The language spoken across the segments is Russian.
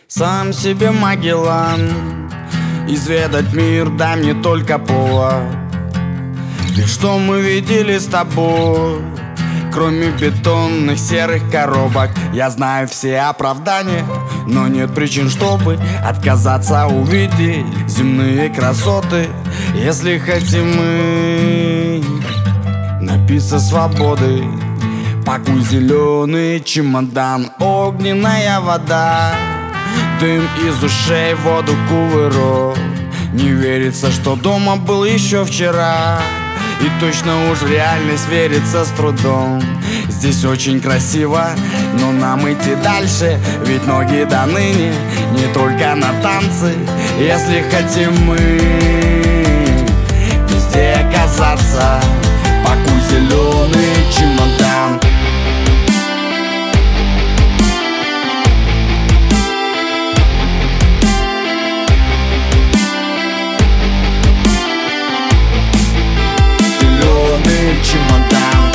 Сам себе Магеллан, изведать мир дай мне только повод. И что мы видели с тобой, кроме бетонных серых коробок? Я знаю все оправдания, но нет причин, чтобы отказаться увидеть земные красоты. Если хотим мы напиться свободы, пакуй зеленый чемодан, огненная вода, дым из ушей, воду кувырок. Не верится, что дома был еще вчера, и точно уж реальность верится с трудом. Здесь очень красиво, но нам идти дальше, ведь ноги до ныне не только на танцы. Если хотим мы везде оказаться, пакуй зеленый чемодан. Чемодан.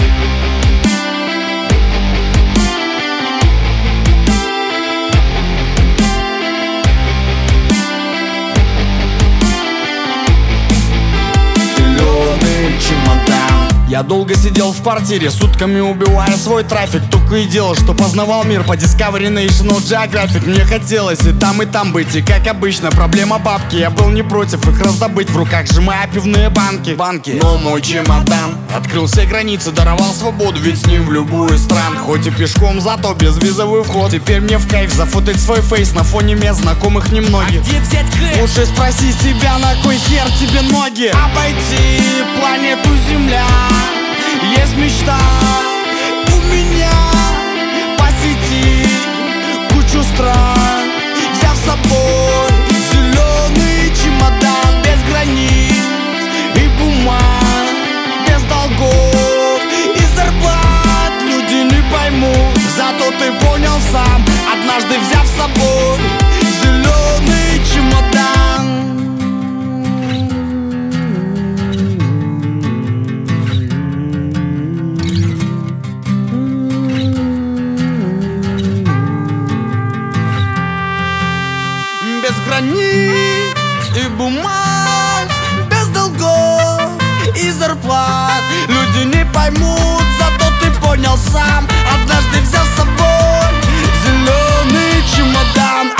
Зеленый чемодан. Я долго сидел в квартире, сутками убивая свой трафик. Только и делал, что познавал мир по Discovery National Geographic. Мне хотелось и там быть, и как обычно проблема бабки. Я был не против их раздобыть, в руках сжимая пивные банки. Но мой чемодан открыл все границы, даровал свободу, ведь с ним в любую стран. Хоть и пешком, зато безвизовый вход. Теперь мне в кайф зафотать свой фейс на фоне мест знакомых немногих. А где взять кэш? Лучше спроси себя, на кой хер тебе ноги? Обойти планету Земля. Есть мечта у меня посетить кучу стран, взяв с собой зеленый чемодан, без границ и бумаг, без долгов и зарплат. Люди не поймут, зато ты понял сам, однажды взяв с собой зеленый чемодан. Без границ и бумаг, без долгов и зарплат. Люди не поймут, зато ты понял сам, однажды взял с собой зеленый чемодан.